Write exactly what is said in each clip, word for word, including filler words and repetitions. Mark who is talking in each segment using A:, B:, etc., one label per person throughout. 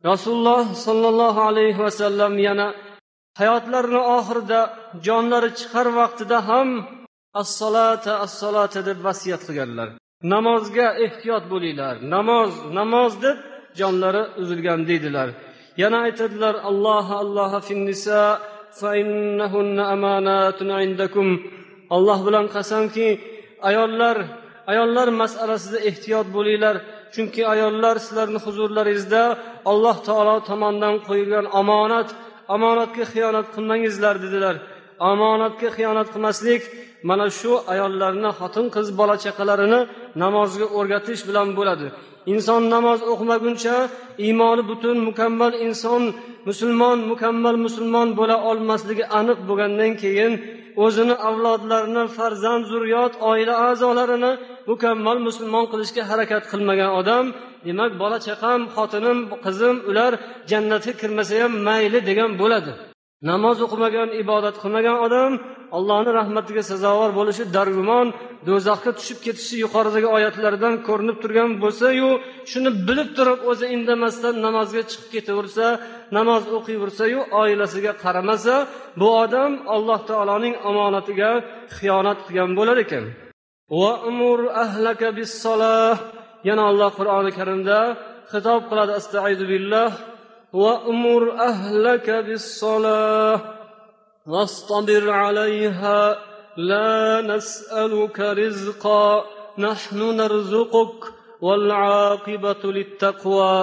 A: Rasululloh sollallohu alayhi vasallam yana hayotlarini oxirida jonlari chiqar vaqtida ham as-solata as-solata deb vasiyat qilganlar. Namozga ehtiyot bo'linglar. Namoz, namoz deb jonlari uzilgan dedilar. Yana aytadilar: Alloh Alloh fin nisa fa innahunna amanatun indakum. Alloh bilan qasamki, ayollar, ayollar masalasida ehtiyot bo'linglar. Chunki ayollar sizlarning huzurlaringizda Alloh taolo tomonidan qo'yilgan omonat, omonatga xiyonat qilmangizlar dedilar. Omonatga xiyonat qilmaslik mana shu ayollarni, xotin-qiz, bola chaqalarini namozga o'rgatish bilan bo'ladi. Inson namoz o'qimaguncha iymoni butun mukammal inson, musulmon, mukammal musulmon bo'la olmasligi aniq bo'lgandan keyin o'zini, avlodlarini, farzand, zurriyot, oila a'zolarini mukammal musulmon qilishga harakat qilmagan odam, demak bola chaqam, xotinim, qizim ular jannatga kirmasa ham mayli degan bo'ladi. Namoz o'qimagan, ibodat qilmagan odam Allohning rahmatiga sazovor bo'lishi dargumon, do'zaxga tushib ketishi yuqoridagi oyatlardan ko'rinib turgan bo'lsa-yu, shuni bilib turib o'zi indamasdan namozga chiqib ketaversa, namoz o'qiyversa-yu, oilasiga qaramasa, bu odam Alloh taoloning omonatiga xiyonat qilgan bo'lar ekan. Va umur ahlaka bis-solah. Yana Alloh Qur'oni Karimda xitob qiladi: Astag'izu billah. وأمر أهلك بالصلاة واصطبر عليها لا نسألك رزقا نحن نرزقك والعاقبة للتقوى.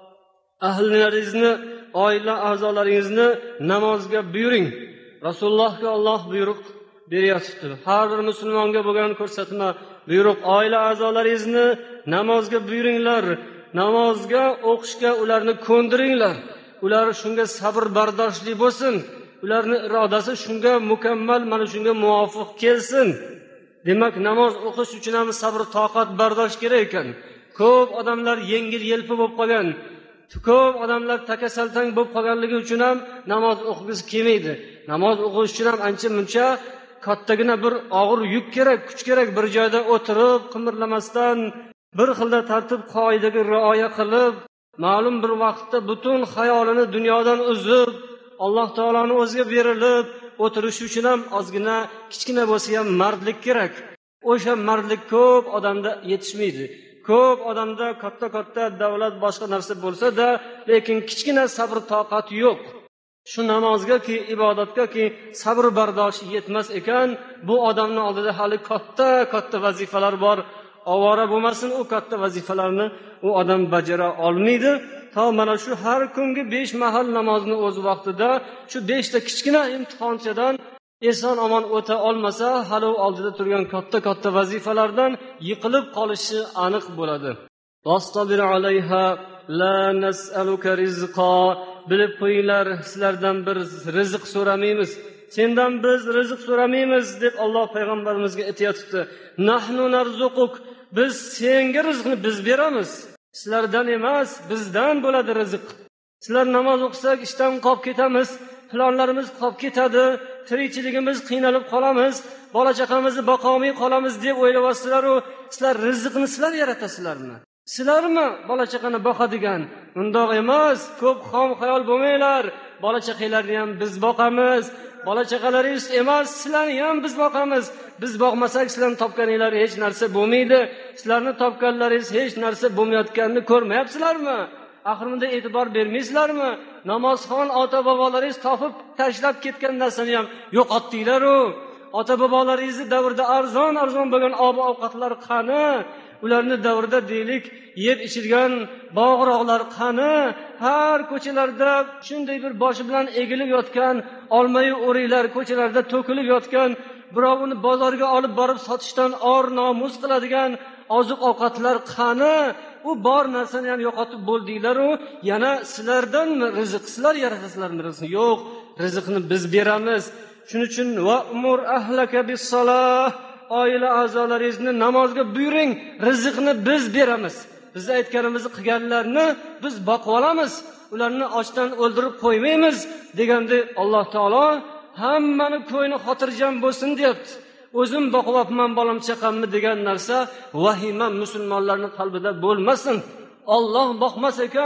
A: Ahlaringizni, oila a'zolaringizni namozga buyuring. Rasulullohga Alloh buyruq beryapti. Har bir musulmonga bo'lgan ko'rsatma, buyruq. Oila a'zolaringizni namozga buyuringlar. Namozga o'qishga ularni ko'ndiringlar. Ular shunga sabr bardoshli bo'lsin. Ularning irodasi shunga mukammal, mana shunga muvofiq kelsin. Demak, namoz o'qish uchun ham sabr, toqat, bardosh kerak ekan. Ko'p odamlar yengil yelpi bo'lib qolgan. Ko'p odamlar takasaltang bo'lib qolganligi uchun ham namoz o'qigisi kelmaydi. Namoz o'qish uchun ham ancha-muncha kattagina bir og'ir yuk kerak, kuch kerak. Bir joyda o'tirib, qimirlamasdan bir xilda tartib qoidaga rioya qilib, ma'lum bir vaqtda butun xayolini dunyodan uzib, Alloh taolaning o'ziga berilib o'tirish uchun ham ozgina, kichkina bo'lsa ham mardlik kerak. O'sha mardlik ko'p odamda yetishmaydi. Ko'p odamda katta-katta davlat, boshqa narsa bo'lsa-da, lekin kichkina sabr toqat yo'q. Shu namozga-ki, ibodatga-ki sabr bardosh yetmas ekan, bu odamning oldida hali katta-katta vazifalar bor. Ovora bo'lmasin, u katta vazifalarni u odam bajara olmaydi. To mana shu har kungi besh mahal namozni o'z vaqtida shu beshta kichkina imtihonchadan eson omon o'ta olmasa, hali oldida turgan katta-katta vazifalardan yiqilib qolishi aniq bo'ladi. Vastabir alayha la nas'aluka rizqa. Bilib qo'yinglar, sizlardan bir rizq so'ramaymiz. Sendan biz rizq so'ramaymiz deb Alloh payg'ambarimizga aytayotibdi. Nahnu narzuquk. Biz senga rizqni biz beramiz. Sizlardan emas, bizdan bo'ladi rizq. Sizlar namoz o'qisak ishdan qolib ketamiz, planlarimiz qolib ketadi, tirikchiligimiz qiynalib qolamiz, bola chaqamizni boqolmay qolamiz deb o'ylayapsizlar-ku, sizlar rizqni sizlar yaratasizlarmi? Sizlarmi bola chaqani boqadigan? Undoq emas, ko'p xom xayol bo'lmanglar. Bola chaqalarni ham biz boqamiz. Bola chaqalaringiz emas, sizlarni ham biz boqamiz. Biz boqmasak sizlarning topganinglar hech narsa bo'lmaydi. Sizlarning topganlaringiz hech narsa bo'lmayotganini ko'rmayapsizlarmi? Axir bunda e'tibor bermaysizlarmi? Namozxon ota-bobolaringiz topib tashlab ketgan narsani ham yo'qotdinglar-ku. Ota-bobolaringiz davrida arzon-arzon bo'lgan ob-ovqatlar qani? Ularning davrida deylik, yeb ichilgan bog'roqlar qani? Har ko'chalarda shunday bir boshi bilan egilib yotgan olmayu o'riklar ko'chalarda to'kilib yotgan, birovni bozorga olib borib sotishdan or nomus qiladigan oziq-ovqatlar qani? U bor narsani ham yo'qotib bo'ldinglar-ku. Yana sizlardanmi rizq? Sizlar yaratasizlarmi rizqni? Yo'q, rizqni biz beramiz. Shuning uchun va umur ahlaka bis-solah. Oila a'zolaringizni namozga buyuring, rizqni biz beramiz. Biz aytganimizni qilganlarni biz boqib olamiz. Ularni ochdan o'ldirib qo'ymaymiz deganda Alloh taolo hammani ko'ngli xotirjam bo'lsin deyapti. O'zim boqyapman bolam chaqamni degan narsa vahima musulmonlarning qalbida bo'lmasin. Alloh boqmas ekan,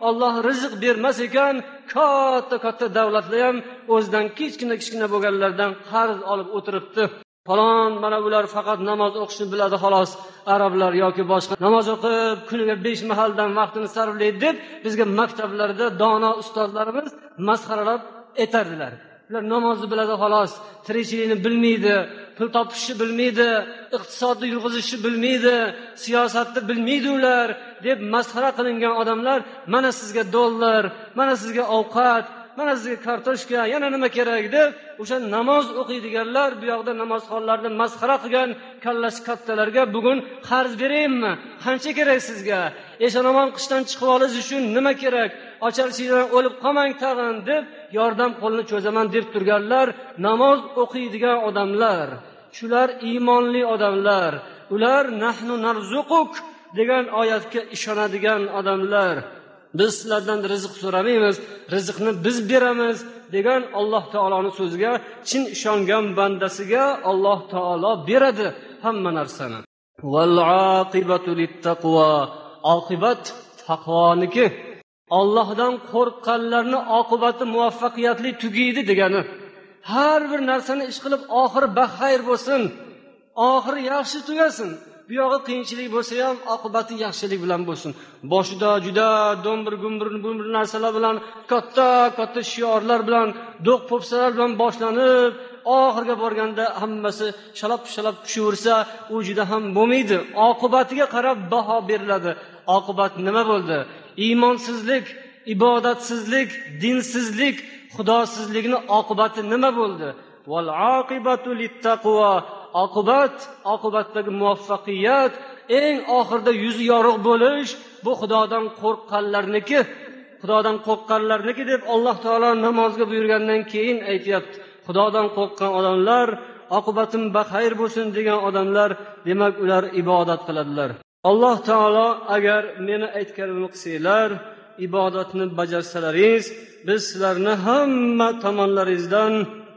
A: Alloh rizq bermas ekan, katta katta davlatlar ham o'zidan kichkina kichkina bo'lganlardan qarz olib o'tiribdi. Falon mana ular faqat namoz o'qishni biladi xolos, arablar yoki boshqa namoz o'qib kuniga besh mahaldan vaqtini sarflaydi deb bizga maktablarda dono ustozlarimiz masxaralab aytardilar. Ular namozni biladi xolos, tirikchilikni bilmaydi, pul topishni bilmaydi, iqtisodni yurg'izishni bilmaydi, siyosatni bilmaydi ular deb masxara qilingan odamlar mana sizga dollar, mana sizga ovqat, mana sizga kartoshka, yana nima kerak deb o'sha namoz o'qiydiganlar bu yoqda namozxonlarni masxara qilgan kallasi kattalarga bugun qarz beraymi? Qancha kerak sizga? Eshonomon qishdan chiqib olish uchun nima kerak? Ocharchilikdan o'lib qolmang tag'in deb yordam qo'lini cho'zaman deb turganlar namoz o'qiydigan odamlar. Shular iymonli odamlar. Ular nahnu narzuquk degan oyatga ishonadigan odamlar. Biz sizlardan rizq so'ramaymiz, rizqni biz beramiz degan Alloh taoloning so'ziga chin ishongan bandasiga Alloh taolo beradi hamma narsani. Val aqibatu littaqwa. Oqibat taqvoniki. Allohdan qo'rqqanlarning oqibati muvaffaqiyatli tugaydi degani. Har bir narsani ish qilib oxiri baxayr bo'lsin, oxiri yaxshi tugasin. Bu yog'i qiyinchilik bo'lsa ham oqibati yaxshilik bilan bo'lsin. Boshida juda do'mbir gumbir gumbir narsalar bilan, katta katta shiorlar bilan, do'q popsalar bilan boshlanib, oxirga borganda hammasi shalab-shalab tushaversa, u juda ham bo'lmaydi. Oqibatiga qarab baho beriladi. Oqibat nima bo'ldi? Iymonsizlik, ibodatsizlik, dinsizlik, xudosizlikning oqibati nima bo'ldi? Val aqibatu littaqwa. Oqibat, oqibatdagi muvaffaqiyat, eng oxirida yuzi yorug' bo'lish, bu Xudodan qo'rqqanlarniki. Xudodan qo'rqqanlarniki deb Alloh taolo namozga buyurgandan keyin aytayapti. Xudodan qo'rqqan odamlar, oqibatim baxayr bo'lsin degan odamlar, demak ular ibodat qiladilar. Alloh taolo agar meni aytganimni qilsanglar, ibodatni bajarsalaringiz, biz sizlarni hamma tomonlaringizdan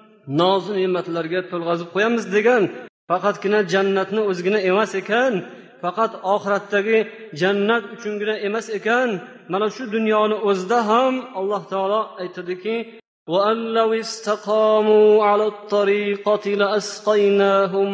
A: noz ne'matlarga to'lg'azib qo'yamiz degan. Faqatgina jannatni o'zigina emas ekan, faqat oxiratdagi jannat uchungina emas ekan, mana shu dunyoni o'zida ham Alloh taolo aytadiki: "Va allaw istaqamu 'ala at-tariqati la asqaynahum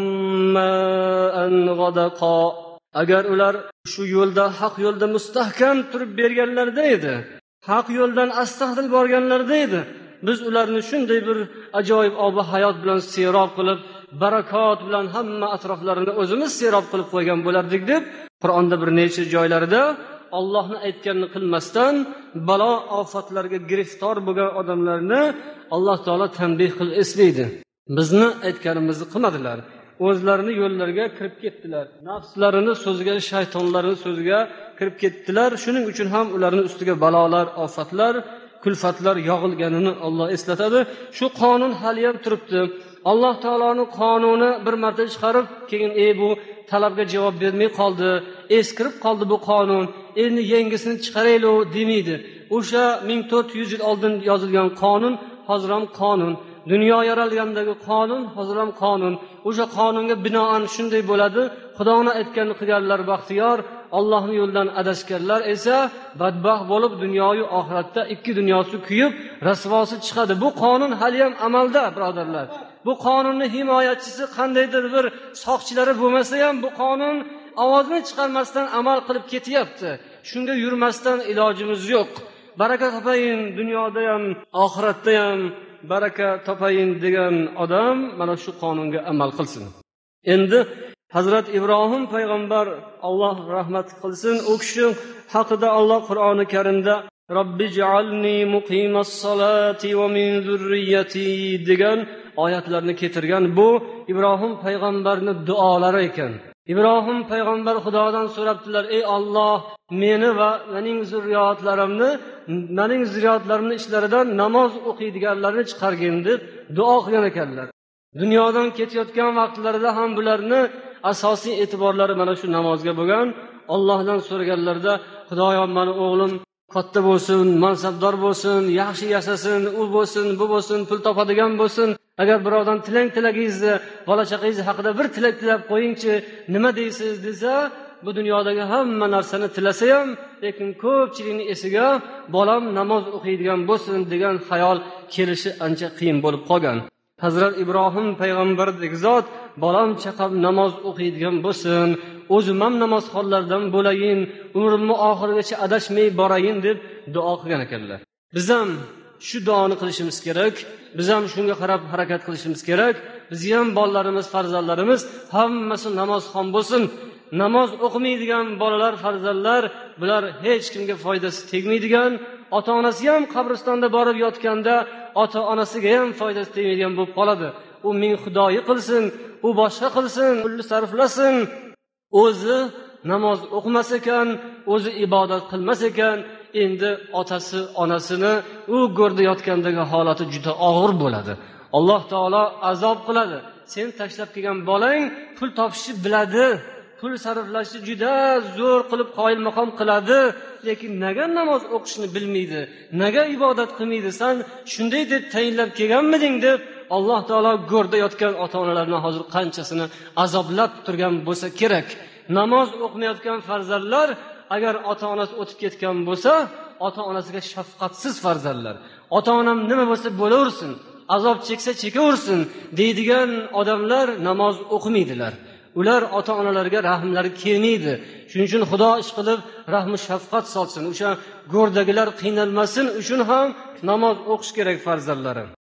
A: ma'an ghadaqa." Agar ular shu yo'lda, haq yo'lda mustahkam turib berganlarda edi, haq yo'ldan astaqbil borganlarda edi, biz ularni shunday bir ajoyib ob-u hayot bilan serob qilib, barakot bilan hamma atroflarini o'zimiz serob qilib qo'ygan bo'lardik deb Qur'onda bir necha joylarda Allohni aytganini qilmasdan balo ofatlarga giriftor bo'lgan odamlarni Alloh taolo tanbih qilib eslaydi. Bizni aytganimizni qilmadilar. O'zlarini yo'llariga kirib ketdilar. Nafslarini so'ziga, shaytonlarning so'ziga kirib ketdilar. Shuning uchun ham ularning ustiga balolar, ofatlar, kulfatlar yog'ilganini Alloh eslatadi. Shu qonun hali ham turibdi. Alloh taoloning qonuni bir marta chiqarib, keyin ey bu talabga javob bermay qoldi, eskirib qoldi bu qonun, endi yangisini chiqaraylik demaydi. O'sha ming to'rt yuz yil oldin yozilgan qonun hozir ham qonun. Dunyo yaralgandagi qonun hozir ham qonun. O'sha qonunga binoan shunday bo'ladi. Xudoning aytganini qilganlar baxtiyor, Allohning yo'lidan adashganlar esa badbaxt bo'lib dunyoyu oxiratda ikki dunyosi kuyib, rasvosi chiqadi. Bu qonun hali ham amalda, birodarlar. Bu qonunning himoyachisi qandaydir bir soqchilari bo'lmasa ham bu qonun ovozini chiqarmasdan amal qilib ketyapti. Shunga yurmasdan ilojimiz yo'q. Baraka topayin dunyoda ham, oxiratda ham baraka topayin degan odam mana shu qonunga amal qilsin. Endi Hazrat Ibrohim payg'ambar, Alloh rahmat qilsin, u kishi haqida Alloh Qur'oni Karimda Robbi ja'alni muqimas solati va min zurriyyati degan oyatlarni keltirgan. Bu Ibrohim payg'ambarning duolari ekan. Ibrohim payg'ambar Xudodan so'rabdilar: "Ey Alloh, meni va mening zurriyotlarimni, mening zurriyotlarimning ishlaridan namoz o'qiydiganlarni chiqargin" deb duo qilgan ekanlar. Dunyodan ketayotgan vaqtlarida ham bularni asosiy e'tiborlari mana shu namozga bo'lgan. Allohdan so'raganlarda: "Xudoyim, meni o'g'lim katta bo'lsin, mansabdor bo'lsin, yaxshi yashasin, u bo'lsin, bu bo'lsin, pul topadigan bo'lsin. Agar birovdan tilang tilagingizni, bola chaqangiz haqida bir tilak tilab qo'yingchi, nima deysiz?" desa, bu dunyodagi hamma narsani tilasa ham, lekin ko'pchilikning esiga bolam namoz o'qiydigan bo'lsin degan xayol kelishi ancha qiyin bo'lib qolgan. Hazrat Ibrohim payg'ambardek zot bolam chaqam namoz o'qiydigan bo'lsin, o'zim ham namozxonlardan bo'layin, umrimni oxirigacha adashmay borayin deb duo qilgan ekanlar. Biz ham shu duoni qilishimiz kerak. Biz ham shunga qarab harakat qilishimiz kerak. Bizga ham bolalarimiz, farzandlarimiz hammasi namozxon bo'lsin. Namoz o'qimaydigan bolalar, farzandlar, bular hech kimga foydasi tegmaydigan, ota-onasi ham qabristonda borib yotganda ota-onasiga ham foydasi tegmaydigan bo'lib qoladi. U ming xudoyi qilsin, u boshqa qilsin, pulni sarflasin, o'zi namoz o'qimas ekan, o'zi ibodat qilmas ekan, endi otasi, onasini u go'rda yotgandagi holati juda og'ir bo'ladi. Alloh taolo azob qiladi. Sen tashlab kelgan bolang pul topishni biladi, pul sarflashni juda zo'r qilib qoyil maqom qiladi, lekin nega namoz o'qishni bilmaydi, nega ibodat qilmaydi, san shunday deb tayinlab kelganmiding deb Alloh taolo go'rda yotgan ota-onalarni hozir qanchasini azoblab turgan bo'lsa kerak. Namoz o'qimayotgan farzandlar agar ota-onasi o'tib ketgan bo'lsa, ota-onasiga shafqatsiz farzandlar. Ota-onam nima bo'lsa bo'laversin, azob cheksa chekaversin deydigan odamlar namoz o'qimaydilar. Ular ota-onalarga rahmlari kelmaydi. Shuning uchun Xudo ish qilib rahmi shafqat solsin. O'sha go'rdagilar qiynalmasin uchun ham namoz o'qish kerak farzandlarim.